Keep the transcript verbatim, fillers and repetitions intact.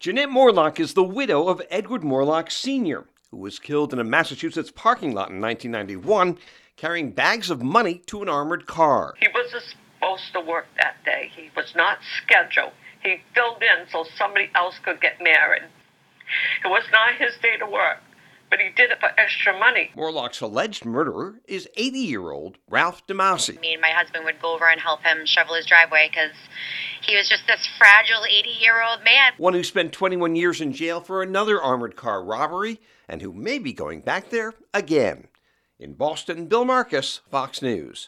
Jeanette Morlock is the widow of Edward Morlock Senior, who was killed in a Massachusetts parking lot in nineteen ninety-one, carrying bags of money to an armored car. He wasn't supposed to work that day. He was not scheduled. He filled in so somebody else could get married. It was not his day to work, but he did it for extra money. Morlock's alleged murderer is eighty-year-old Ralph DeMasi. Me and my husband would go over and help him shovel his driveway because he was just this fragile eighty-year-old man. One who spent twenty-one years in jail for another armored car robbery and who may be going back there again. In Boston, Bill Marcus, Fox News.